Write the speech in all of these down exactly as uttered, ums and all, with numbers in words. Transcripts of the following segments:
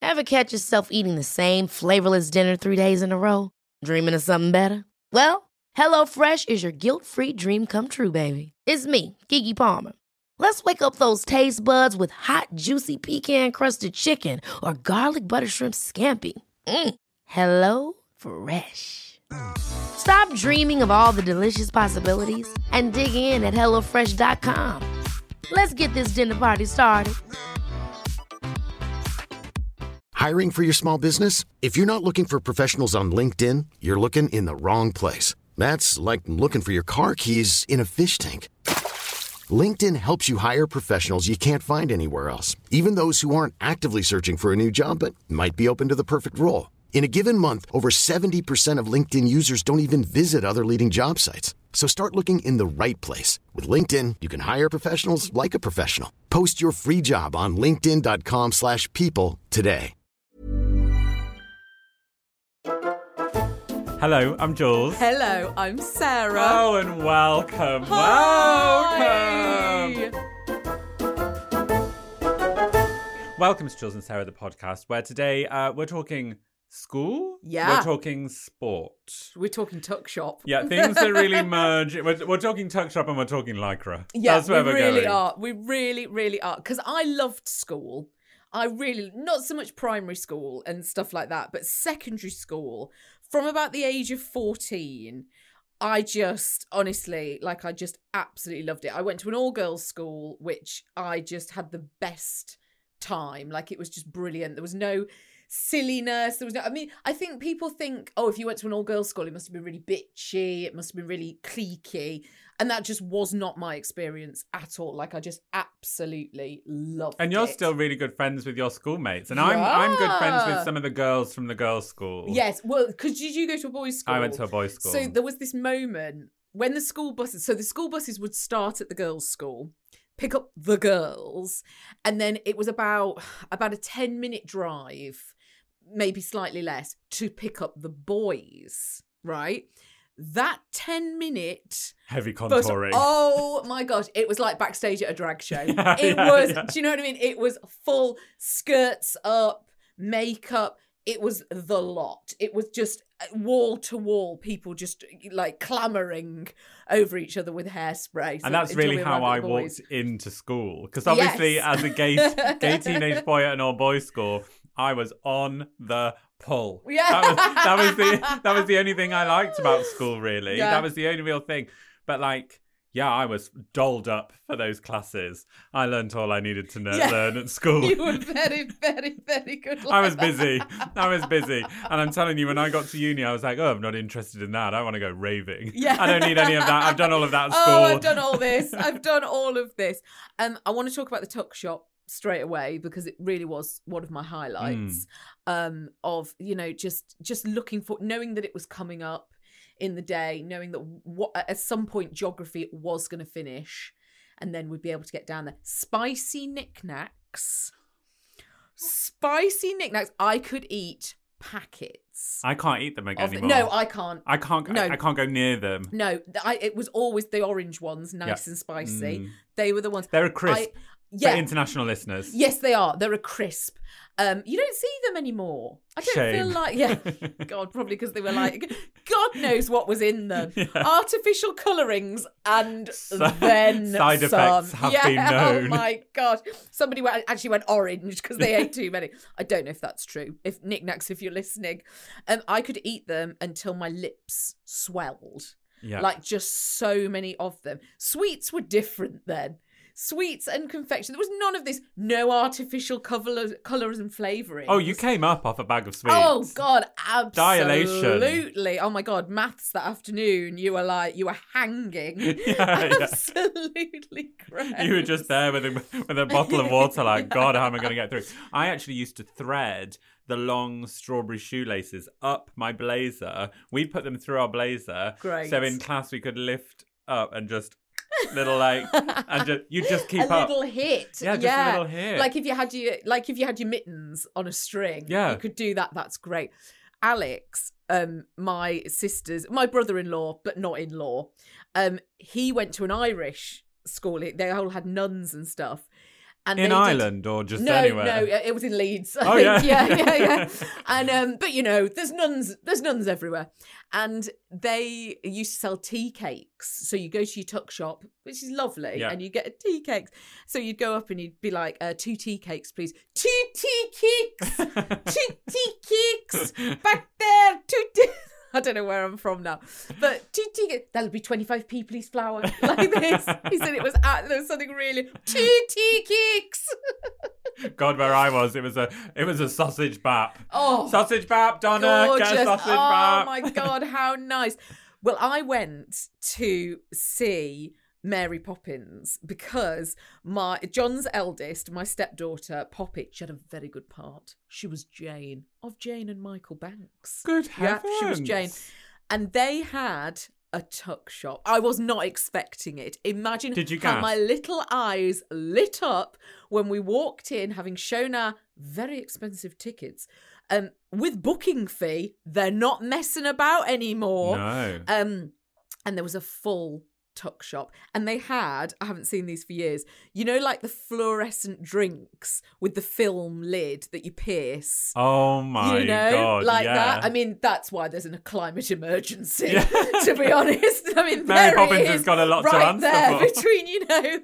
Ever catch yourself eating the same flavorless dinner three days in a row? Dreaming of something better? Well, HelloFresh is your guilt-free dream come true, baby. It's me, Keke Palmer. Let's wake up those taste buds with hot, juicy pecan-crusted chicken or garlic butter shrimp scampi. Mm. Hello Fresh. Stop dreaming of all the delicious possibilities and dig in at hello fresh dot com. Let's get this dinner party started. Hiring for your small business? If you're not looking for professionals on LinkedIn, you're looking in the wrong place. That's like looking for your car keys in a fish tank. LinkedIn helps you hire professionals you can't find anywhere else, even those who aren't actively searching for a new job but might be open to the perfect role. In a given month, over seventy percent of LinkedIn users don't even visit other leading job sites. So start looking in the right place. With LinkedIn, you can hire professionals like a professional. Post your free job on linkedin dot com slash people today. Hello, I'm Jules. Hello, I'm Sarah. Oh, and welcome. Hi. Welcome. Welcome to Jules and Sarah, the podcast, where today uh, we're talking school. Yeah. We're talking sport. We're talking tuck shop. Yeah, things that really merge. We're, we're talking tuck shop and we're talking lycra. Yeah, That's where we we're really going. are. We really, really are. Because I loved school. I really, not so much primary school and stuff like that, but secondary school. From about the age of fourteen, I just, honestly, like I just absolutely loved it. I went to an all-girls school, which I just had the best time. Like it was just brilliant. There was no silliness. There was no, I mean, I think people think, oh, if you went to an all-girls school, it must have been really bitchy. It must have been really cliquey. And that just was not my experience at all. Like I just absolutely loved it. And you're it. still really good friends with your schoolmates. And Yeah. I'm I'm good friends with some of the girls from the girls' school. Yes, well, because did you go to a boys' school? I went to a boys' school. So there was this moment when the school buses, so the school buses would start at the girls' school, pick up the girls, and then it was about about a ten minute drive, maybe slightly less, to pick up the boys, right? That ten minute heavy bus- contouring. oh my gosh, it was like backstage at a drag show. Yeah, it yeah, was, yeah. do you know what I mean? It was full skirts up, makeup. It was the lot. It was just wall to wall, people just like clamoring over each other with hairspray. So And that's until really we how arrived I at the boys. walked into school. Because obviously, Yes. as a gay gay teenage boy at an all boys school, I was on the pull. Yeah. That was, that was the that was the only thing I liked about school, really. Yeah. That was the only real thing. But like, yeah, I was dolled up for those classes. I learned all I needed to know, Yeah. learn at school. You were very, very, very good. I was like that. busy. I was busy. And I'm telling you, when I got to uni, I was like, oh, I'm not interested in that. I want to go raving. Yeah. I don't need any of that. I've done all of that at school. Oh, I've done all this. I've done all of this. Um, I want to talk about the tuck shop straight away because it really was one of my highlights. Mm. Um, of you know just just looking for knowing that it was coming up in the day, knowing that what at some point geography was going to finish, and then we'd be able to get down there. Spicy knickknacks, spicy knickknacks. I could eat packets. I can't eat them again of, anymore. no, I can't. I can't. No. I, I can't go near them. No, th- I, it was always the orange ones, nice Yeah. and spicy. Mm. They were the ones. They're a crisp. I, yeah. For international listeners. Yes, they are. They're a crisp. Um, you don't see them anymore. I don't Shame. feel like, yeah, God, probably because they were like, God knows what was in them. Yeah. Artificial colourings and Si- then side some. effects have yeah, been known. Oh my God. Somebody went, actually went orange because they ate too many. I don't know if that's true. If knickknacks, if you're listening. Um, I could eat them until my lips swelled. Yeah. Like just so many of them. Sweets were different then. Sweets and confection. There was none of this. No artificial colours, colours and flavourings. Oh, you came up off a bag of sweets. Oh God, absolutely. Dilation. Oh my God, maths that afternoon. You were like, you were hanging. Yeah, yeah. Absolutely gross. You were just there with a, with a bottle of water, like, God, how am I going to get through? I actually used to thread the long strawberry shoelaces up my blazer. We'd put them through our blazer. Great. So in class we could lift up and just little like, and just, you just keep a up. little hit. Yeah, just yeah. a little hit. Like if you had your like if you had your mittens on a string. Yeah. You could do that. That's great. Alex, um, my sister's my brother-in-law, but not in-law, um, he went to an Irish school. They all had nuns and stuff. And in they Ireland did... or just no, anywhere? No, no, it was in Leeds. I Oh, think. yeah. yeah, yeah, yeah. And um, but you know, there's nuns, there's nuns everywhere, and they used to sell tea cakes. So you go to your tuck shop, which is lovely, Yeah. and you get a tea cakes. So you'd go up and you'd be like, uh, two tea cakes, please. Two tea cakes, two tea cakes, back there, two tea. I don't know where I'm from now, but two tea that'll be twenty-five p, please, flour, like this. He said it was at, there was something really two tea cakes. God, where I was, it was a it was a sausage bap. Oh, sausage bap, Donna, gorgeous. get a sausage oh bap. my God, how nice. Well, I went to see Mary Poppins because my John's eldest, my stepdaughter Poppy, she had a very good part. She was Jane of Jane and Michael Banks. Good Yeah, heavens. she was Jane, and they had a tuck shop. I was not expecting it. Imagine Did you how gasp? my little eyes lit up when we walked in, having shown our very expensive tickets. Um, with booking fee, they're not messing about anymore. No. Um, and there was a full tuck shop, and they had, I haven't seen these for years, you know, like the fluorescent drinks with the film lid that you pierce. Oh my You know, God. like yeah. that. I mean, that's why there's a climate emergency, Yeah. to be honest. I mean, Mary there Poppins it has is, got a lot to right answer there for. between, you know.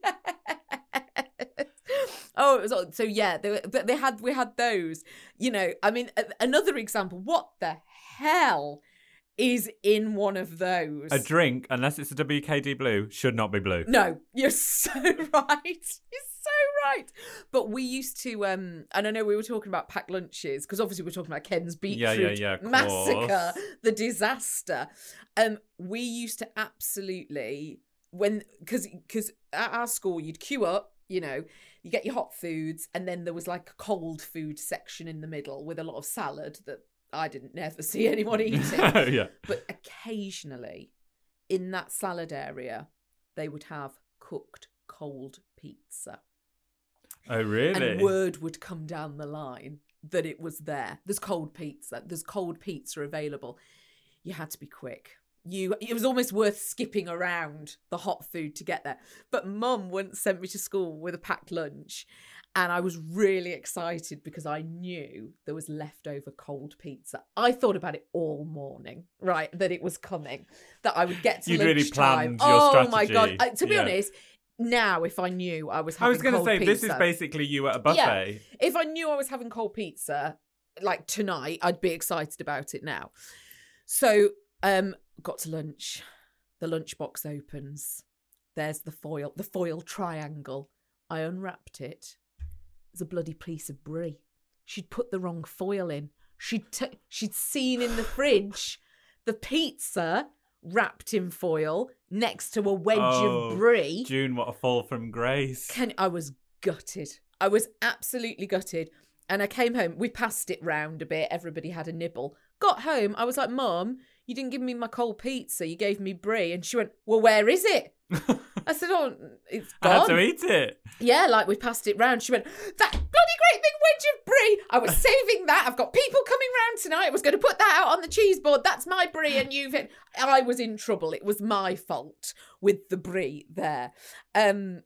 Oh, it was all- so yeah. They were, but they had we had those. You know, I mean, a- another example. What the hell is in one of those? A drink, unless it's a W K D blue, should not be blue. No, you're so right. You're so right. But we used to, um, and I know we were talking about packed lunches because obviously we're talking about Ken's Yeah, beetroot yeah, yeah, of massacre, course. the disaster. Um, we used to absolutely when because because at our school you'd queue up, you know, you get your hot foods, and then there was like a cold food section in the middle with a lot of salad that I didn't never see anyone eating. Yeah. But occasionally, in that salad area, they would have cooked cold pizza. Oh, really? And word would come down the line that it was there. There's cold pizza. There's cold pizza available. You had to be quick. You, it was almost worth skipping around the hot food to get there. But Mum once sent me to school with a packed lunch, and I was really excited because I knew there was leftover cold pizza. I thought about it all morning, right, that it was coming, that I would get to You'd lunchtime. really planned your oh strategy. my God. I, to be Yeah. honest, now if I knew I was I having was going to cold say, pizza, this is basically you at a buffet. if I knew I was having cold pizza, like tonight, I'd be excited about it now. So, um, got to lunch. The lunchbox opens. There's the foil, the foil triangle. I unwrapped it. There's a bloody piece of brie. She'd put the wrong foil in. She'd t- she'd seen in the fridge the pizza wrapped in foil next to a wedge Oh, of brie. June, what a fall from grace. Can I was gutted. I was absolutely gutted. And I came home. We passed it round a bit. Everybody had a nibble. Got home. I was like, Mum, you didn't give me my cold pizza. You gave me brie. And she went, well, where is it? I said, oh, it's I had gone. to eat it. Yeah, like we passed it round. She went, that bloody great big wedge of brie. I was saving that. I've got people coming round tonight. I was going to put that out on the cheese board. That's my brie. And you've... I was in trouble. It was my fault with the brie there. Um,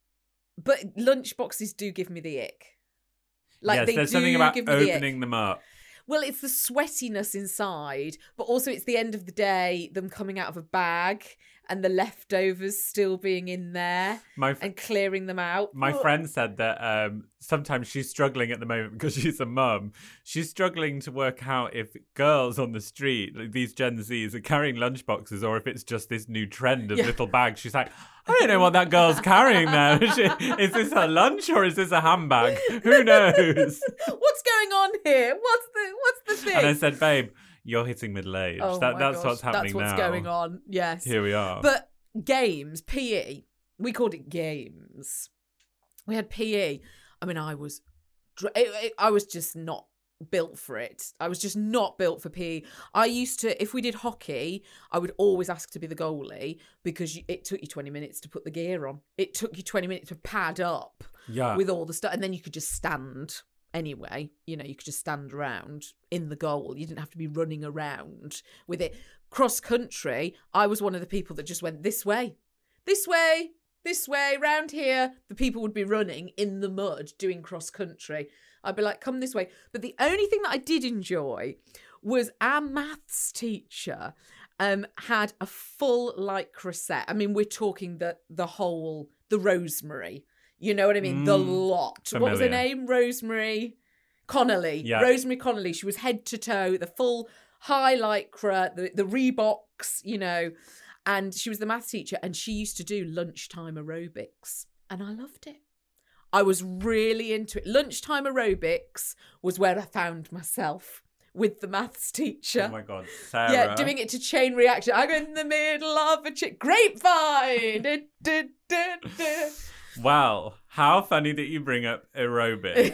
but lunchboxes do give me the ick. Like yes, they there's do something about give me the ick. opening them up. Well, it's the sweatiness inside, but also it's the end of the day, them coming out of a bag and the leftovers still being in there My f- and clearing them out. My Ugh. friend said that um, sometimes she's struggling at the moment because she's a mum. She's struggling to work out if girls on the street, like these Gen Zs, are carrying lunchboxes or if it's just this new trend of Yeah. little bags. She's like, I don't know what that girl's carrying there. Is, she, is this her lunch or is this a handbag? Who knows? What's going on here? What's the what's the thing? And I said, babe, you're hitting middle age. Oh that, my that's gosh, what's happening That's what's now. going on. Yes. Here we are. But games, P E, we called it games. We had P E. I mean, I was, dr- it, it, I was just not built for it. I was just not built for P E. I used to, if we did hockey, I would always ask to be the goalie because you, it took you twenty minutes to put the gear on. It took you twenty minutes to pad up yeah. with all the stuff, and then you could just stand. Anyway, you know, you could just stand around in the goal. You didn't have to be running around with it. Cross country, I was one of the people that just went this way, this way, this way, round here. The people would be running in the mud doing cross country. I'd be like, come this way. But the only thing that I did enjoy was our maths teacher um, had a full lycra set. I mean, we're talking the the whole, the Rosemary. You know what I mean? Mm, the lot. Familiar. What was her name? Rosemary Connolly. Yeah. Rosemary Connolly. She was head to toe, the full high lycra, the, the Reeboks, you know. And she was the maths teacher, and she used to do lunchtime aerobics. And I loved it. I was really into it. Lunchtime aerobics was where I found myself with the maths teacher. Oh my God, Sarah. Yeah, doing it to Chain Reaction. I'm in the middle of a chick grapevine. du, du, du, du. Well, how funny that you bring up aerobics.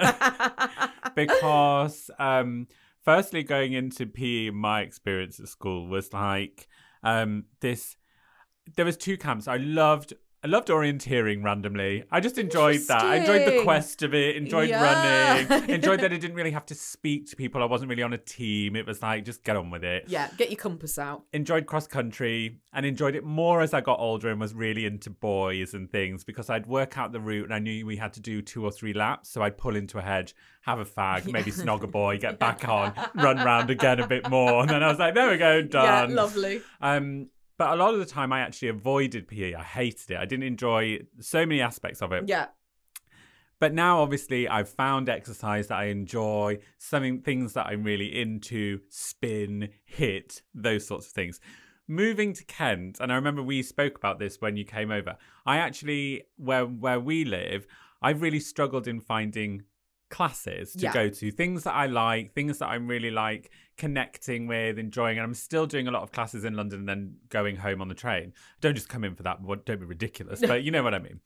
Because, um, firstly, going into P E, my experience at school was like um, this. There was two camps. I loved I loved orienteering randomly. I just enjoyed that. I enjoyed the quest of it, enjoyed yeah. running, enjoyed that I didn't really have to speak to people. I wasn't really on a team. It was like, just get on with it. Yeah, get your compass out. Enjoyed cross country and enjoyed it more as I got older and was really into boys and things because I'd work out the route and I knew we had to do two or three laps. So I'd pull into a hedge, have a fag, yeah. maybe snog a boy, get back on, run round again a bit more. And then I was like, there we go, done. Yeah, lovely. Um, But a lot of the time I actually avoided P E. I hated it. I didn't enjoy so many aspects of it. Yeah. But now, obviously, I've found exercise that I enjoy, something things that I'm really into, spin, hit, those sorts of things. Moving to Kent, and I remember we spoke about this when you came over. I actually, where where we live, I've really struggled in finding classes to yeah. go to, things that I like, things that I'm really like connecting with, enjoying, and I'm still doing a lot of classes in London and then going home on the train. Don't just come in for that, don't be ridiculous, but you know what I mean.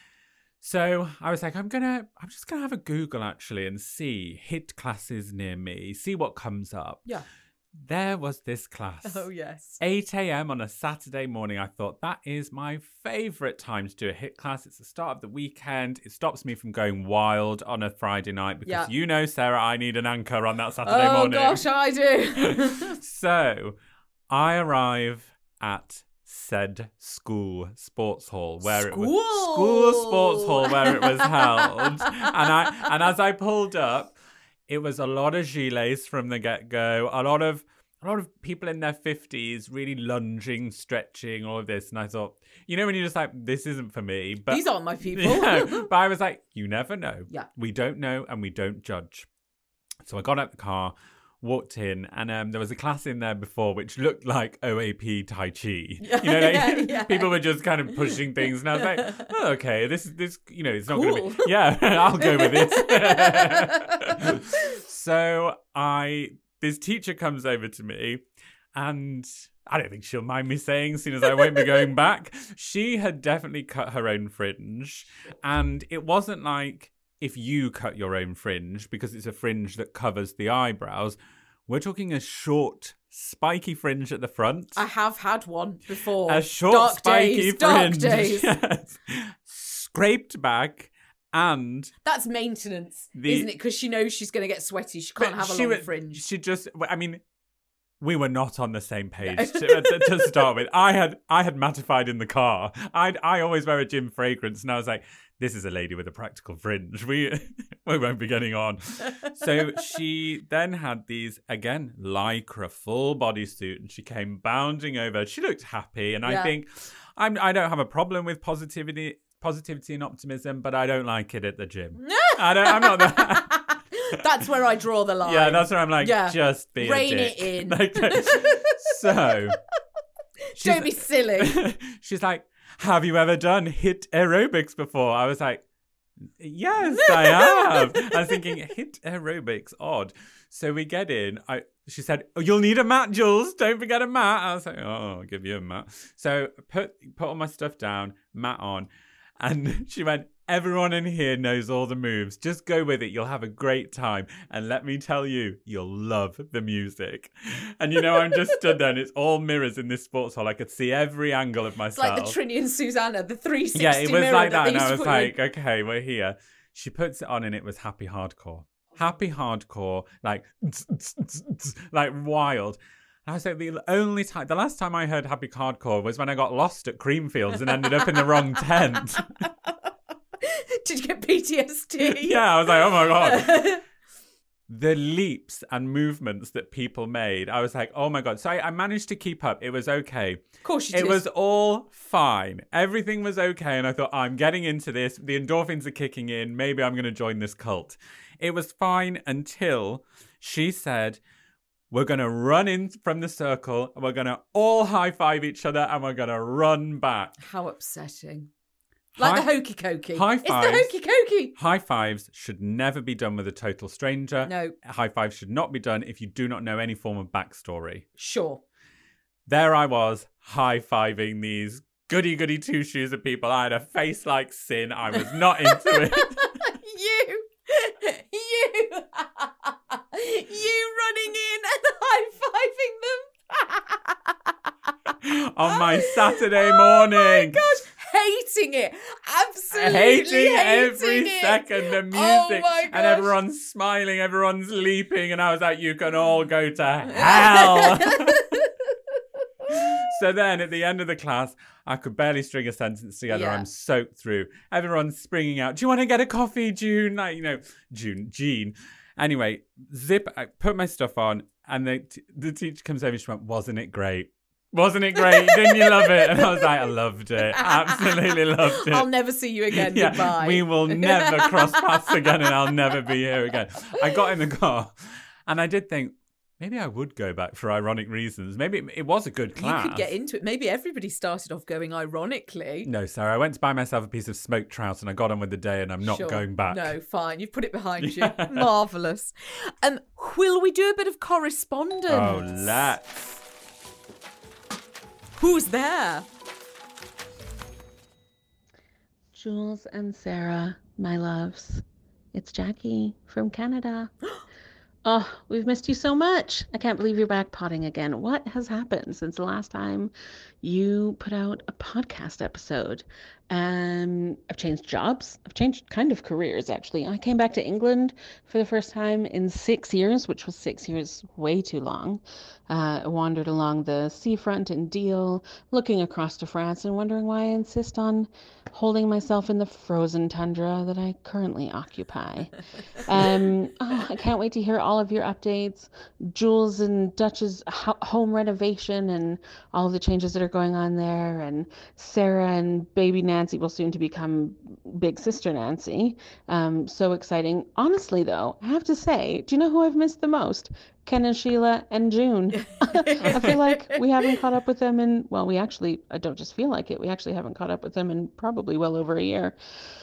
So I was like, I'm gonna I'm just gonna have a Google actually and see hit classes near me, see what comes up. Yeah. There was this class. Oh, yes. eight a.m. on a Saturday morning. I thought, that is my favourite time to do a hit class. It's the start of the weekend. It stops me from going wild on a Friday night because yeah. you know, Sarah, I need an anchor on that Saturday oh, morning. Oh, gosh, I do. So I arrive at said school sports hall where school. it was school sports hall where it was held. and I and as I pulled up, it was a lot of gilets from the get-go, a lot of a lot of people in their fifties really lunging, stretching, all of this. And I thought, you know, when you're just like, this isn't for me. But these aren't my people. Yeah, but I was like, you never know. Yeah. We don't know and we don't judge. So I got out the car, walked in, and um, there was a class in there before which looked like O A P Tai Chi. You know, like, yeah, yeah. people were just kind of pushing things, and I was like, oh, okay, this is this, you know, it's not cool. going to be, yeah, I'll go with it. So I, this teacher comes over to me, and I don't think she'll mind me saying, seeing as I won't be going back, she had definitely cut her own fringe, and it wasn't like if you cut your own fringe, because it's a fringe that covers the eyebrows. We're talking a short, spiky fringe at the front. I have had one before. A short, dark spiky days, fringe. Dark days. Yes. Scraped back, and that's maintenance, the, isn't it? Because she knows she's going to get sweaty. She can't have a long would, fringe. She just, I mean, we were not on the same page to, to start with. I had I had mattified in the car. I I always wear a gym fragrance, and I was like, this is a lady with a practical fringe. We we won't be getting on. So she then had these, again, lycra full bodysuit, and she came bounding over. She looked happy, and yeah. I think I'm I don't have a problem with positivity, positivity and optimism, but I don't like it at the gym. I don't. I'm not that. That's where I draw the line. Yeah, that's where I'm like, yeah. just be Rein a dick. it in. Like, so don't be silly. She's like, have you ever done hit aerobics before? I was like, yes, I have. I was thinking, hit aerobics, odd. So we get in. I she said, oh, you'll need a mat, Jules. Don't forget a mat. I was like, oh, I'll give you a mat. So put put all my stuff down, mat on. And she went, everyone in here knows all the moves. Just go with it. You'll have a great time. And let me tell you, you'll love the music. And, you know, I'm just stood there and it's all mirrors in this sports hall. I could see every angle of myself. It's like the Trini and Susanna, the three sixty Yeah, it was mirror like that. that. And I was like, in. okay, we're here. She puts it on and it was happy hardcore. Happy hardcore, like, like wild. And I was like, the only time, the last time I heard Happy Cardcore was when I got lost at Creamfields and ended up in the wrong tent. Did you get P T S D? Yeah, I was like, oh my God. The leaps and movements that people made, I was like, oh my God. So I, I managed to keep up. It was okay. Of course you It did. was all fine. Everything was okay. And I thought, I'm getting into this. The endorphins are kicking in. Maybe I'm going to join this cult. It was fine until she said, we're going to run in from the circle. And we're going to all high-five each other. And we're going to run back. How upsetting. Like High- the hokey cokey. High It's fives. the hokey cokey. High fives should never be done with a total stranger. No. High fives should not be done if you do not know any form of backstory. Sure. There I was, high-fiving these goody-goody two-shoes of people. I had a face like sin. I was not into it. you. You. you running in and high-fiving them. On my Saturday morning. Oh my gosh. Hating it. Absolutely hating, hating every it. second the music. Oh my and gosh. everyone's smiling, everyone's leaping. And I was like, you can all go to hell. So then at the end of the class, I could barely string a sentence together. Yeah. I'm soaked through. Everyone's springing out. Do you want to get a coffee, June? Like, you know, June, Jean. Anyway, zip, I put my stuff on. And the, t- the teacher comes over and she went, wasn't it great? Wasn't it great? Didn't you love it? And I was like, I loved it. Absolutely loved it. I'll never see you again. Yeah, Goodbye. we will never cross paths again and I'll never be here again. I got in the car and I did think, maybe I would go back for ironic reasons. Maybe it, it was a good class. You could get into it. Maybe everybody started off going ironically. No, Sarah, I went to buy myself a piece of smoked trout and I got on with the day and I'm not Sure. going back. No, fine. You've put it behind Yeah. you. Marvellous. Um, will we do a bit of correspondence? Oh, let's. Who's there? Jules and Sarah, my loves. It's Jackie from Canada. Oh, we've missed you so much. I can't believe you're back potting again. What has happened since the last time you put out a podcast episode? Um, I've changed jobs. I've changed kind of careers, actually. I came back to England for the first time in six years, which was six years way too long. Uh, I wandered along the seafront in Deal, looking across to France and wondering why I insist on holding myself in the frozen tundra that I currently occupy. Um, oh, I can't wait to hear all of your updates. Jules and Dutch's ho- home renovation and all of the changes that are going on there. And Sarah and baby Nancy will soon to become big sister Nancy. Um, so exciting. Honestly, though, I have to say, do you know who I've missed the most? Ken and Sheila and June. I feel like we haven't caught up with them in, well, we actually, I don't just feel like it, we actually haven't caught up with them in probably well over a year.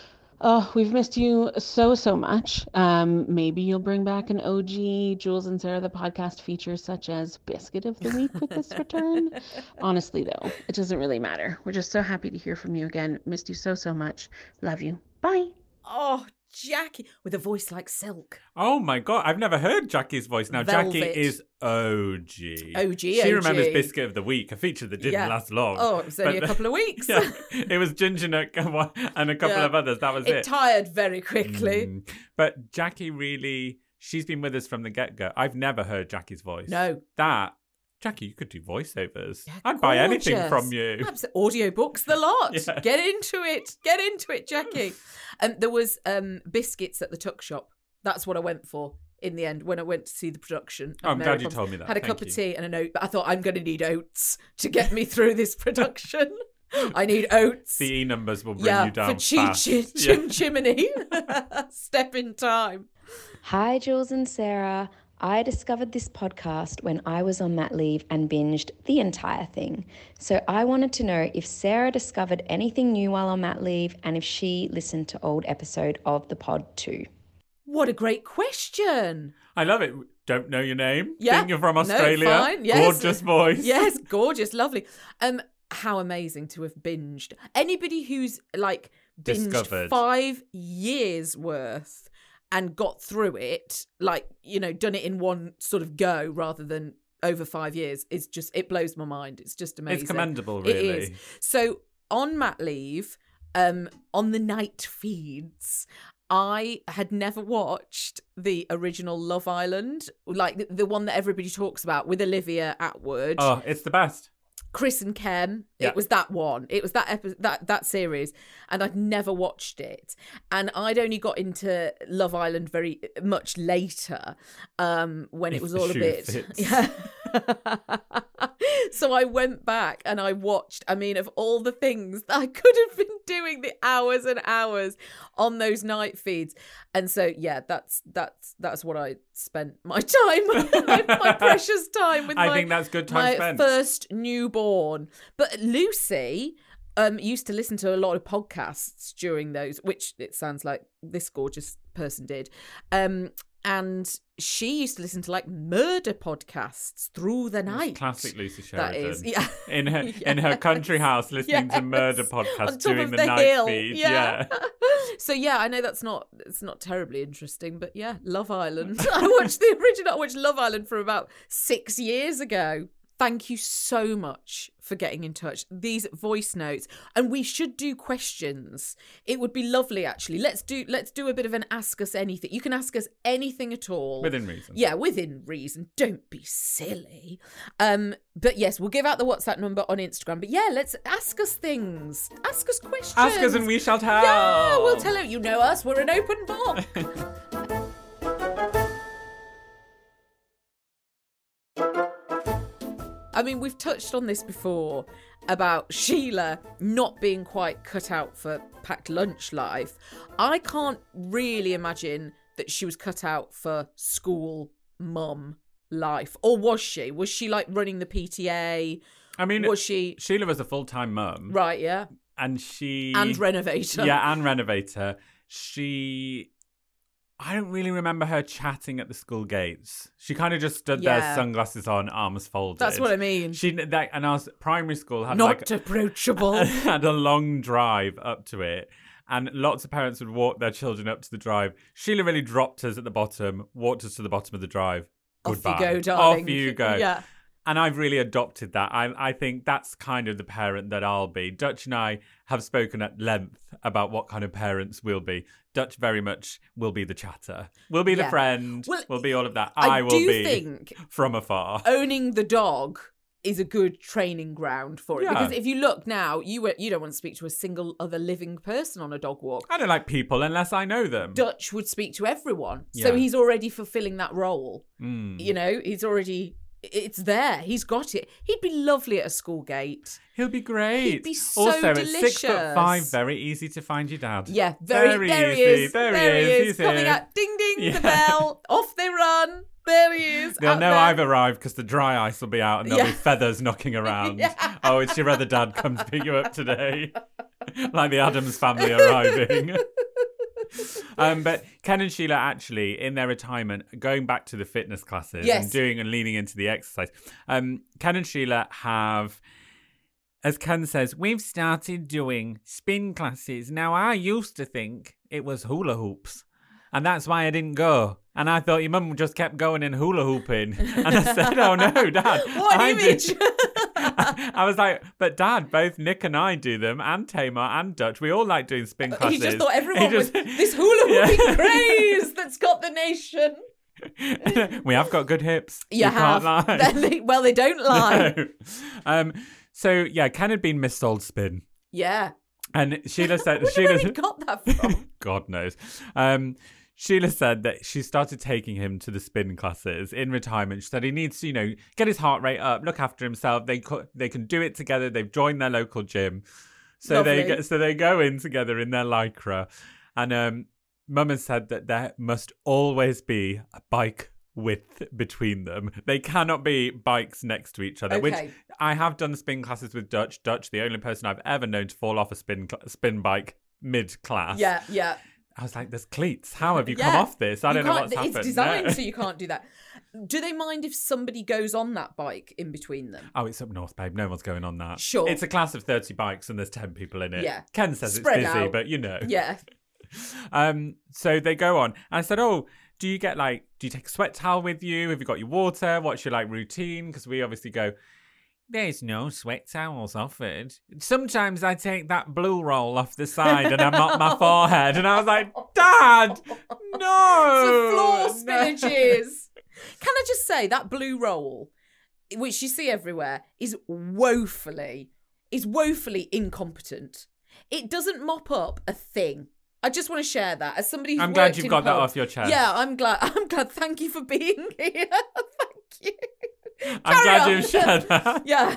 Oh, we've missed you so, so much. Um, maybe you'll bring back an O G Jules and Sarah, the podcast features such as Biscuit of the Week with this return. Honestly, though, it doesn't really matter. We're just so happy to hear from you again. Missed you so, so much. Love you. Bye. Oh, Jackie, with a voice like silk. Oh my God, I've never heard Jackie's voice. Now, Velvet. Jackie is O G. O G, She O G. remembers Biscuit of the Week, a feature that didn't Yeah. last long. Oh, it was only But- a couple of weeks. Yeah, it was Ginger Nut and a couple Yeah. of others. That was It it. tired very quickly. Mm. But Jackie really, she's been with us from the get-go. I've never heard Jackie's voice. No. That, Jackie, you could do voiceovers. Yeah, I'd buy anything gorgeous. from you. Abso- Audiobooks, the lot. Yeah. Get into it. Get into it, Jackie. Um, there was um, biscuits at the tuck shop. That's what I went for in the end when I went to see the production. of Oh, I'm Mary glad you Poppins. told me that. Had a Thank cup you. of tea and an oat, but I thought I'm going to need oats to get me through this production. I need oats. The E numbers will bring yeah, you down for chi fast. chi Yeah. chim chimney. Step in time. Hi, Jules and Sarah. I discovered this podcast when I was on mat leave and binged the entire thing. So I wanted to know if Sarah discovered anything new while on mat leave and if she listened to old episode of the pod too. What a great question. I love it. Don't know your name. Yeah. Think you're from No, Australia. fine. Yes. Gorgeous voice. Yes, gorgeous, lovely. Um, how amazing to have binged. Anybody who's like binged Discovered. five years worth and got through it, like, you know, done it in one sort of go rather than over five years, is just, it blows my mind. It's just amazing. It's commendable, It really. is. So on mat leave, um, on the night feeds, I had never watched the original Love Island, like the, the one that everybody talks about with Olivia Attwood. Oh, it's the best. Chris and Ken. Yeah. It was that one. It was that epi- that that series, and I'd never watched it. And I'd only got into Love Island very much later, um, when If it was the all a shoe bit. fits. Yeah. So I went back and I watched. I mean, of all the things that I could have been doing, the hours and hours on those night feeds, and so yeah, that's that's that's what I spent my time, my, my precious time with. I my, think that's good time my spent. first newborn. But Lucy um used to listen to a lot of podcasts during those, which it sounds like this gorgeous person did. Um and she used to listen to like murder podcasts through the night. Classic Lucy That Sheridan. is, yeah. In her in her country house, listening to Yes. murder On podcasts top during of the, the night hill. feed. Yeah. Yeah. So yeah, I know that's not it's not terribly interesting, but yeah, Love Island. I watched the original. I watched Love Island from about six years ago. Thank you so much for getting in touch. These voice notes, and we should do questions. It would be lovely, actually. Let's do let's do a bit of an ask us anything. You can ask us anything at all Within reason. Yeah, within reason. Don't be silly. Um, but yes, we'll give out the WhatsApp number on Instagram. But yeah, let's ask us things. Ask us questions. Ask us and we shall tell. Yeah, we'll tell you. You know us. We're an open book. I mean, we've touched on this before about Sheila not being quite cut out for packed lunch life. I can't really imagine that she was cut out for school mum life. Or was she? Was she like running the P T A? I mean, was she... Sheila was a full-time mum. Right, yeah. And she... And renovator. Yeah, and renovator. She... I don't really remember her chatting at the school gates. She kind of just stood Yeah. there, sunglasses on, arms folded. That's what I mean. She that, and our primary school had Not like approachable. had a long drive up to it, and lots of parents would walk their children up to the drive. Sheila really dropped us at the bottom, walked us to the bottom of the drive. Off Goodbye. you go, darling. Off you go. Yeah. And I've really adopted that. I, I think that's kind of the parent that I'll be. Dutch and I have spoken at length about what kind of parents we'll be. Dutch very much will be the chatter. We'll be the Yeah. friend. Well, we'll be all of that. I I, will do be think from afar. owning the dog is a good training ground for it. Yeah. Because if you look now, you were, you don't want to speak to a single other living person on a dog walk. I don't like people unless I know them. Dutch would speak to everyone. Yeah. So he's already fulfilling that role. Mm. You know, he's already... It's there. He's got it. He'd be lovely at a school gate. He'll be great. He'd be so also, delicious. at six foot five, very easy to find your dad. Yeah, very, Very there he easy. is. There he there he is. is. He's Coming here. out. Ding, ding, Yeah. the bell. Off they run. There he is. They'll out know there. I've arrived because the dry ice will be out and there'll Yeah. be feathers knocking around. Yeah. Oh, it's your other dad come to pick you up today. Like the Addams family arriving. um, but Ken and Sheila actually, in their retirement, going back to the fitness classes Yes. and doing and leaning into the exercise, um, Ken and Sheila have, as Ken says, we've started doing spin classes. Now, I used to think it was hula hoops. And that's why I didn't go. And I thought your mum just kept going and hula hooping. And I said, oh no, Dad. What I image? did- I was like, but Dad, both Nick and I do them, and Tamar and Dutch. We all like doing spin classes. He just thought everyone He just- was this hula hooping Yeah. craze that's got the nation. We have got good hips. You, You have. can't lie. Then they- well, they don't lie. No. Um, so, yeah, Ken had been missold spin. Yeah. And Sheila said... I wonder Sheila, where he got that from. God knows. Um, Sheila said that she started taking him to the spin classes in retirement. She said he needs to, you know, get his heart rate up, look after himself. They co- they can do it together. They've joined their local gym, so they Lovely. go, so they go in together in their lycra. And um, Mum has said that there must always be a bike width between them. They cannot be bikes next to each other. Which Okay. I have done spin classes with Dutch. Dutch, the only person I've ever known to fall off a spin cl- spin bike mid class. Yeah, yeah. I was like, there's cleats. How have you come Yeah. off this? I You don't know can't- what's happened. It's designed No. so you can't do that. Do they mind if somebody goes on that bike in between them? Oh, it's up north, babe. No one's going on that. Sure. It's a class of thirty bikes and there's ten people in it. Yeah. Ken says Spread it's busy, out. but you know. Yeah. Um. So they go on. And I said, oh, do you get like, do you take a sweat towel with you? Have you got your water? What's your like routine? Because we obviously go, There's no sweat towels offered. Sometimes I take that blue roll off the side and I mop my forehead. And I was like, Dad, no. It's floor spillages. Can I just say that blue roll, which you see everywhere, is woefully, is woefully incompetent. It doesn't mop up a thing. I just want to share that as somebody who's I'm glad worked you've in got that pubs. off your chest. Yeah, I'm glad. I'm glad. Thank you for being here. Thank you. I'm Carry glad on. you've shared that. Yeah.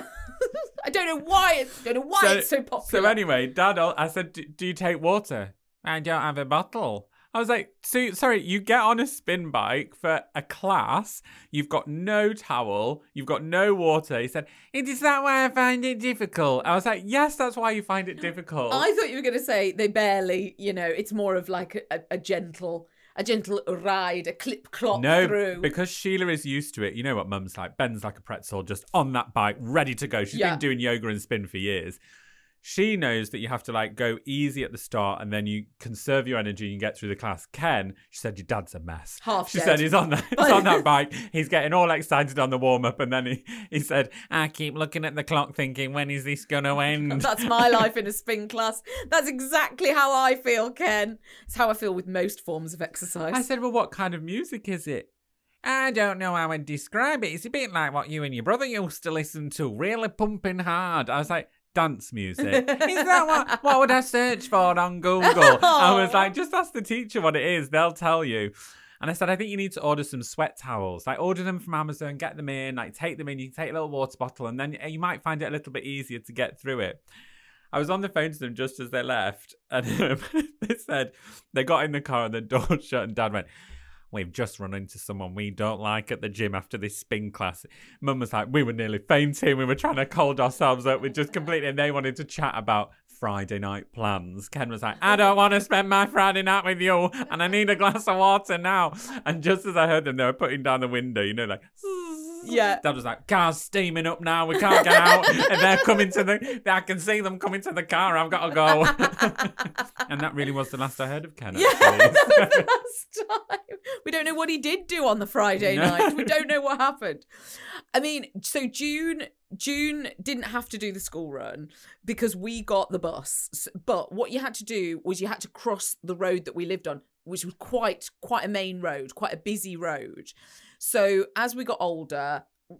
I don't know why it's don't know why So- it's so popular. So anyway, Dad, I said, "Do- do you take water? I don't have a bottle. I was like, so, sorry, you get on a spin bike for a class, you've got no towel, you've got no water. He said, is that why I find it difficult? I was like, yes, that's why you find it difficult. I thought you were going to say they barely, you know, it's more of like a, a gentle, a gentle ride, a clip clop No, through. because Sheila is used to it. You know what Mum's like. Ben's like a pretzel, just on that bike, ready to go. She's Yeah. been doing yoga and spin for years. She knows that you have to like go easy at the start and then you conserve your energy and get through the class. Ken, she said, your dad's a mess. Half She dead. said he's on that he's on that bike. He's getting all excited on the warm up and then he, he said, I keep looking at the clock thinking, when is this gonna end? That's my life in a spin class. That's exactly how I feel, Ken. It's how I feel with most forms of exercise. I said, well, what kind of music is it? I don't know how I'd describe it. It's a bit like what you and your brother used to listen to, really pumping hard. I was like, dance music. Is that what, what would I search for on Google? I was like, just ask the teacher what it is. They'll tell you. And I said, I think you need to order some sweat towels. Like, order them from Amazon, get them in, like, take them in. You can take a little water bottle, and then you might find it a little bit easier to get through it. I was on the phone to them just as they left, and um, they said they got in the car and the door shut, and Dad went, we've just run into someone we don't like at the gym after this spin class. Mum was like, we were nearly fainting. We were trying to hold ourselves up. We just completely, and they wanted to chat about Friday night plans. Ken was like, I don't want to spend my Friday night with you and I need a glass of water now. And just as I heard them, they were putting down the window, you know, like, Yeah. Dad was like, car's steaming up now. We can't get out. And they're coming to the, I can see them coming to the car. I've got to go. And that really was the last I heard of Ken, Yeah, actually. that was the last time. We don't know what he did do on the Friday No. night. We don't know what happened. I mean, so June June didn't have to do the school run because we got the bus. But what you had to do was you had to cross the road that we lived on, which was quite quite a main road, quite a busy road. So as we got older,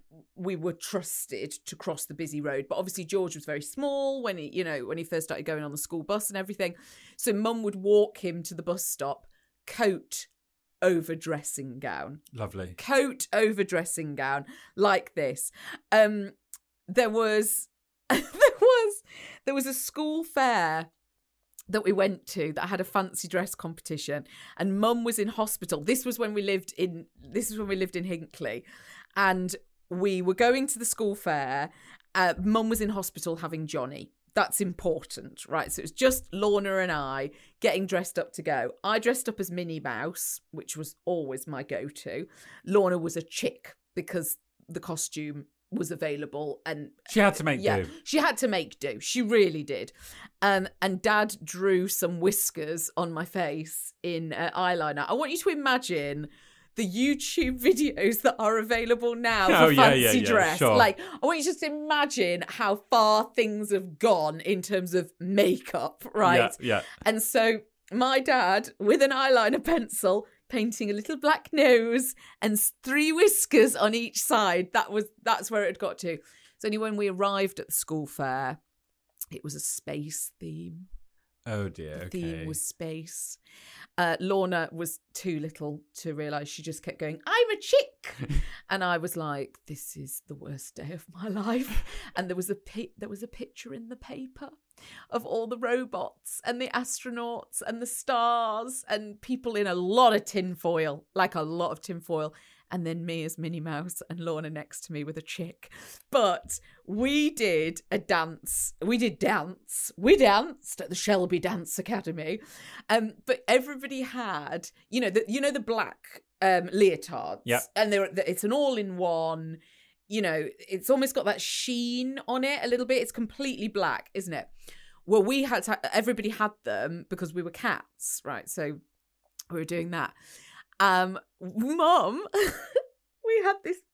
we were trusted to cross the busy road. But obviously George was very small when he, you know, when he first started going on the school bus and everything. So Mum would walk him to the bus stop, coat over dressing gown. Lovely. Coat over dressing gown, like this. Um, there was there was there was a school fair that we went to that had a fancy dress competition, and Mum was in hospital. This was when we lived in this is when we lived in Hinckley, and we were going to the school fair. Uh, Mum was in hospital having Johnny. That's important, right? So it was just Lorna and I getting dressed up to go. I dressed up as Minnie Mouse, which was always my go-to. Lorna was a chick because the costume was available, and She had to make yeah, do. she had to make do. She really did. Um, and Dad drew some whiskers on my face in uh, eyeliner. I want you to imagine the YouTube videos that are available now for Oh, yeah, fancy yeah, yeah, dress. sure. Like, I want you to just imagine how far things have gone in terms of makeup, right? Yeah, yeah. And so my dad, with an eyeliner pencil, painting a little black nose and s- three whiskers on each side. That was that's where it got to. It's only when we arrived at the school fair, it was a space theme. Oh dear. The Okay. theme was space. Uh, Lorna was too little to realise. She just kept going, I'm a chick. And I was like, this is the worst day of my life. And there was a pi- there was a picture in the paper of all the robots and the astronauts and the stars and people in a lot of tinfoil, like a lot of tinfoil. And then me as Minnie Mouse and Lorna next to me with a chick. But we did a dance. We did dance. We danced at the Shelby Dance Academy. Um, but everybody had, you know, the, you know, the black um, leotards. Yep. And they're, it's an all-in-one, you know, it's almost got that sheen on it a little bit. It's completely black, isn't it? Well, we had to, everybody had them because we were cats, right? So we were doing that. Um, Mum, we had this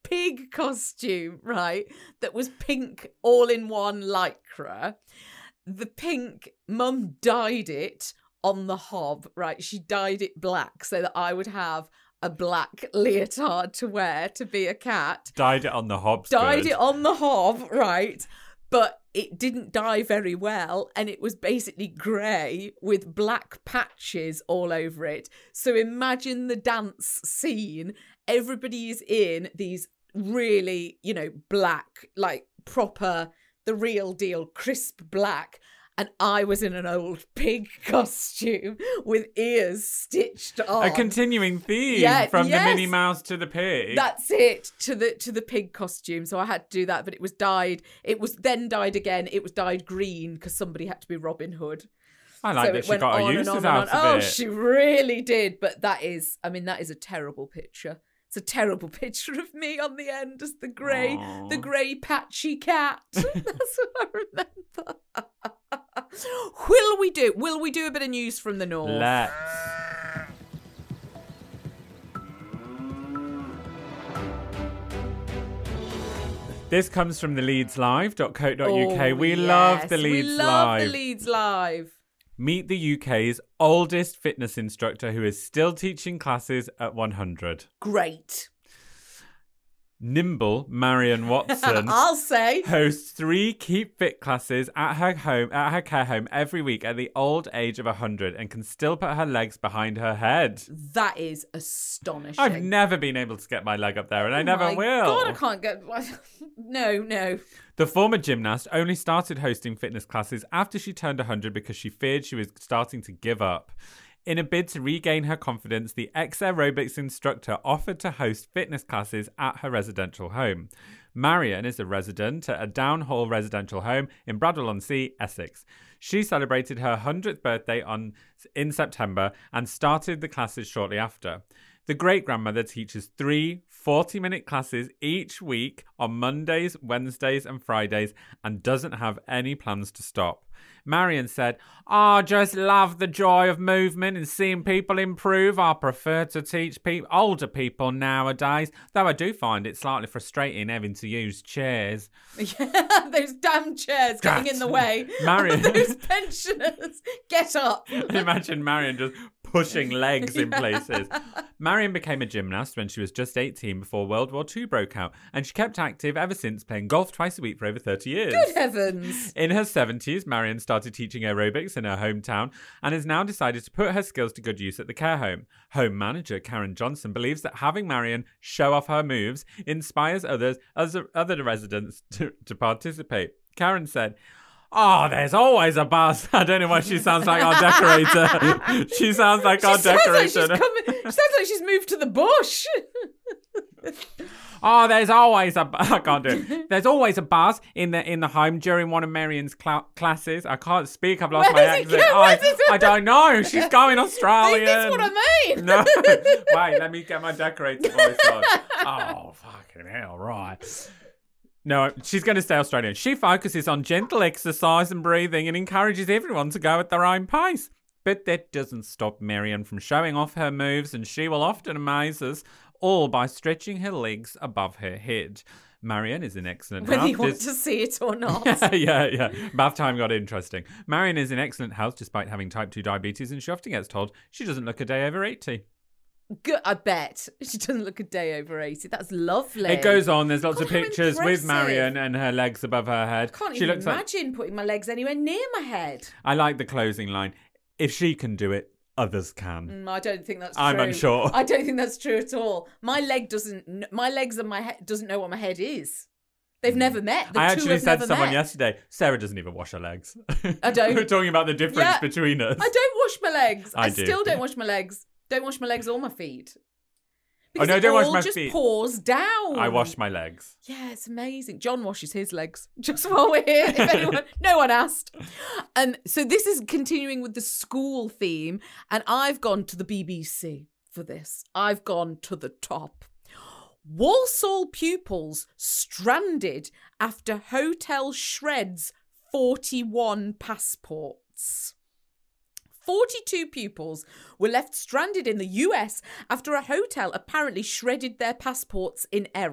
pig costume, right, that was pink all-in-one lycra. The pink, Mum dyed it on the hob, right? She dyed it black so that I would have a black leotard to wear to be a cat. Dyed it on the hob. Dyed good. it on the hob, right? But it didn't dye very well, and it was basically grey with black patches all over it. So imagine the dance scene. Everybody is in these really, you know, black, like proper, the real deal, crisp black. And I was in an old pig costume with ears stitched on. A continuing theme Yeah, from yes. the Minnie Mouse to the pig. That's it, to the to the pig costume. So I had to do that, but it was dyed. It was then dyed again. It was dyed green because somebody had to be Robin Hood. I like so that it she went got her on and uses on and out on. of Oh, it. she really did. But that is, I mean, that is a terrible picture. It's a terrible picture of me on the end as the grey, Aw. the grey patchy cat. That's what I remember. Will we do? Will we do a bit of news from the north? Let's. This comes from the leeds live dot co dot U K. Oh, we yes. love the Leeds We love Live. the Leeds Live. Meet the U K's oldest fitness instructor who is still teaching classes at one hundred. Great. Nimble Marion Watson I'll say. hosts three Keep Fit classes at her home at her care home every week at the old age of one hundred and can still put her legs behind her head. That is astonishing. I've never been able to get my leg up there, and I Oh never my will. God, I can't get. No, no. The former gymnast only started hosting fitness classes after she turned one hundred because she feared she was starting to give up. In a bid to regain her confidence, the ex-aerobics instructor offered to host fitness classes at her residential home. Marion is a resident at a Downhall residential home in Bradwell-on-Sea, Essex. She celebrated her one hundredth birthday on in September and started the classes shortly after. The great-grandmother teaches three forty-minute classes each week on Mondays, Wednesdays and Fridays and doesn't have any plans to stop. Marion said, I just love the joy of movement and seeing people improve. I prefer to teach pe- older people nowadays, though I do find it slightly frustrating having to use chairs. Yeah, those damn chairs getting in the way. Marion. Those pensioners. Get up. Imagine Marion just pushing legs in Yeah. places. Marion became a gymnast when she was just eighteen before World War Two broke out, and she kept active ever since, playing golf twice a week for over thirty years. Good heavens. In her seventies, Marion started teaching aerobics in her hometown and has now decided to put her skills to good use at the care home. Home manager Karen Johnson believes that having Marion show off her moves inspires others, as other residents to, to participate. Karen said, Oh, there's always a buzz. I don't know why she sounds like our decorator. She sounds like She our sounds like, decorator. she's coming, she sounds like she's moved to the bush. Oh, there's always a. I can't do it. There's always a buzz in the in the home during one of Marion's cl- classes. I can't speak. I've lost Where my is it accent. go- I, where's it- I don't know. She's going Australian. Is this what I mean? No. Wait, let me get my decorator voice on. Oh, fucking hell, right. No, she's going to stay Australian. She focuses on gentle exercise and breathing and encourages everyone to go at their own pace. But that doesn't stop Marion from showing off her moves, and she will often amaze us, all by stretching her legs above her head. Marion is an excellent Whether health. you want Dis- to see it or not. yeah, yeah. Bath time got interesting. Marion is in excellent health despite having type two diabetes, and she often gets told she doesn't look a day over eighty. Good, I bet. She doesn't look a day over eighty. That's lovely. It goes on. There's lots God, of how pictures with impressive. Marion and her legs above her head. I can't she even looks like. imagine putting my legs anywhere near my head. I like the closing line. If she can do it, others can. Mm, I don't think that's true. I'm unsure. I don't think that's true at all. My leg doesn't. kn- My legs and my head doesn't know what my head is. They've never met. The I two actually have said never to someone met. yesterday, Sarah doesn't even wash her legs. I don't. We're talking about the difference Yeah. between us. I don't wash my legs. I I, do. still don't wash my legs. Don't wash my legs or my feet. Oh, no, it don't wash all my just feet. pours down. I wash my legs. Yeah, it's amazing. John washes his legs just while we're here. If anyone, no one asked. Um, so this is continuing with the school theme, and I've gone to the B B C for this. I've gone to the top. Walsall pupils stranded after hotel shreds forty-one passports. forty-two pupils were left stranded in the U S after a hotel apparently shredded their passports in error.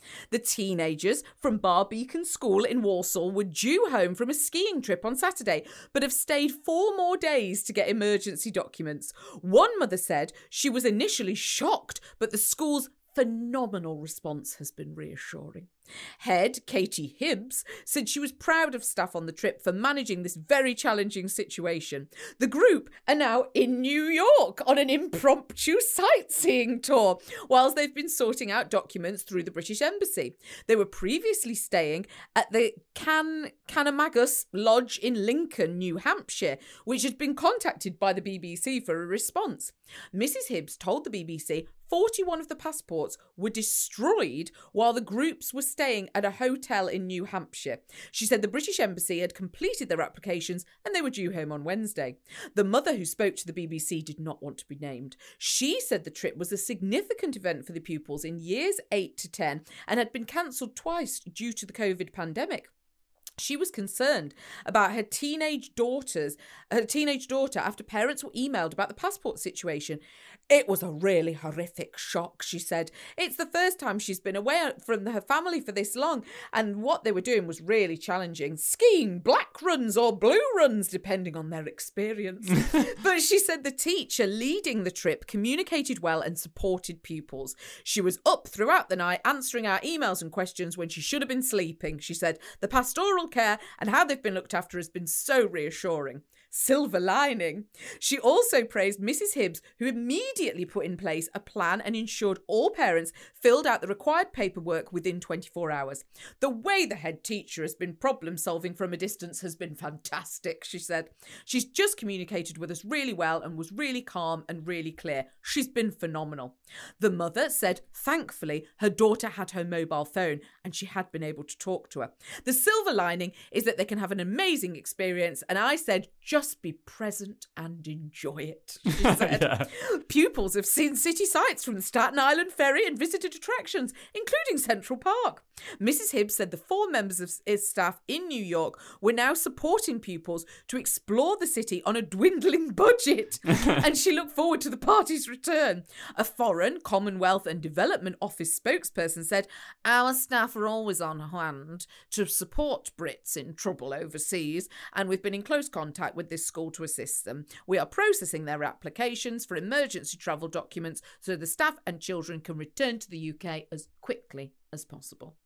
The teenagers from Barbeacon School in Walsall were due home from a skiing trip on Saturday, but have stayed four more days to get emergency documents. One mother said she was initially shocked, but the school's phenomenal response has been reassuring. Head Katie Hibbs said she was proud of staff on the trip for managing this very challenging situation. The group are now in New York on an impromptu sightseeing tour, whilst they've been sorting out documents through the British Embassy. They were previously staying at the Can Canamagus Lodge in Lincoln, New Hampshire, which had been contacted by the B B C for a response. Missus Hibbs told the B B C forty-one of the passports were destroyed while the groups were staying at a hotel in New Hampshire. She said the British Embassy had completed their applications and they were due home on Wednesday. The mother who spoke to the B B C did not want to be named. She said the trip was a significant event for the pupils in years eight to ten and had been cancelled twice due to the COVID pandemic. She was concerned about her teenage daughters, her teenage daughter after parents were emailed about the passport situation. It was a really horrific shock, she said. It's the first time she's been away from her family for this long, and what they were doing was really challenging. Skiing, black runs or blue runs, depending on their experience. But she said the teacher leading the trip communicated well and supported pupils. She was up throughout the night answering our emails and questions when she should have been sleeping. She said the pastoral care and how they've been looked after has been so reassuring. Silver lining. She also praised Missus Hibbs, who immediately put in place a plan and ensured all parents filled out the required paperwork within twenty-four hours. The way the head teacher has been problem solving from a distance has been fantastic, she said. She's just communicated with us really well and was really calm and really clear. She's been phenomenal. The mother said, thankfully, her daughter had her mobile phone and she had been able to talk to her. The silver lining is that they can have an amazing experience, and I said, just Just be present and enjoy it, she said. Yeah. Pupils have seen city sights from the Staten Island Ferry and visited attractions, including Central Park. Missus Hibbs said the four members of his staff in New York were now supporting pupils to explore the city on a dwindling budget, and she looked forward to the party's return. A Foreign, Commonwealth and Development Office spokesperson said, our staff are always on hand to support Brits in trouble overseas, and we've been in close contact with this school to assist them. We are processing their applications for emergency travel documents so the staff and children can return to the U K as quickly as possible.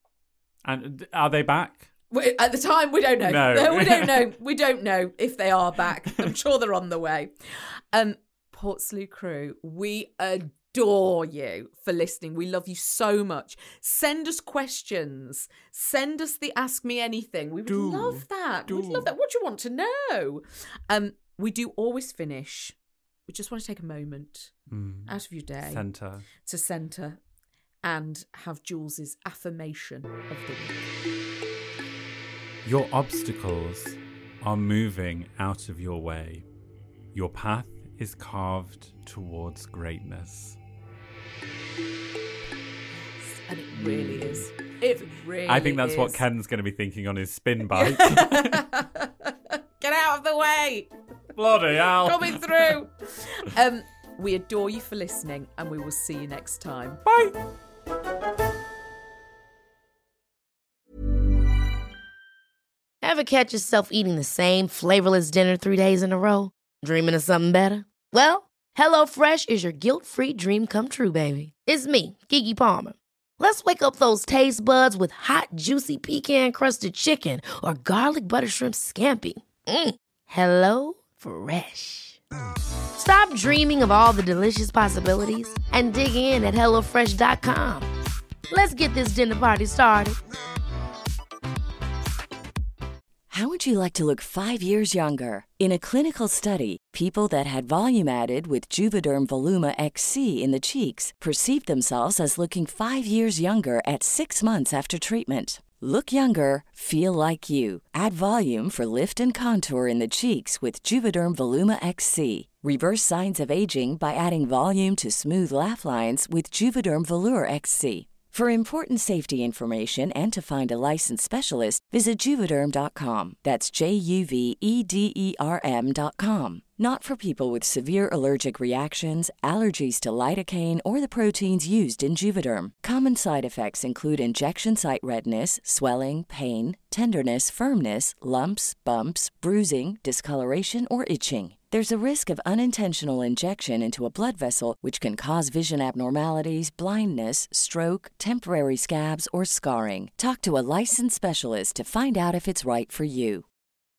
And are they back? At the time, we don't know. No. we don't know. We don't know if they are back. I'm sure they're on the way. Um, Portslade crew, we adore you for listening. We love you so much. Send us questions. Send us the Ask Me Anything. We would do, love that. do. We'd love that. What do you want to know? Um, we do always finish. We just want to take a moment mm. out of your day Centre. to centre and have Jules's affirmation of the week. Your obstacles are moving out of your way. Your path is carved towards greatness. And it really is. It really I think that's is. what Ken's going to be thinking on his spin bike. Get out of the way. Bloody hell. Coming through. Um, we adore you for listening, and we will see you next time. Bye. Ever catch yourself eating the same flavorless dinner three days in a row? Dreaming of something better? Well, HelloFresh is your guilt-free dream come true, baby. It's me, Keke Palmer. Let's wake up those taste buds with hot, juicy pecan-crusted chicken or garlic butter shrimp scampi. Mm. Hello Fresh. Stop dreaming of all the delicious possibilities and dig in at hello fresh dot com. Let's get this dinner party started. How would you like to look five years younger? In a clinical study, people that had volume added with Juvederm Voluma X C in the cheeks perceived themselves as looking five years younger at six months after treatment. Look younger, feel like you. Add volume for lift and contour in the cheeks with Juvederm Voluma X C. Reverse signs of aging by adding volume to smooth laugh lines with Juvederm Volure X C. For important safety information and to find a licensed specialist, visit Juvederm dot com. That's J U V E D E R M dot com. Not for people with severe allergic reactions, allergies to lidocaine, or the proteins used in Juvederm. Common side effects include injection site redness, swelling, pain, tenderness, firmness, lumps, bumps, bruising, discoloration, or itching. There's a risk of unintentional injection into a blood vessel, which can cause vision abnormalities, blindness, stroke, temporary scabs, or scarring. Talk to a licensed specialist to find out if it's right for you.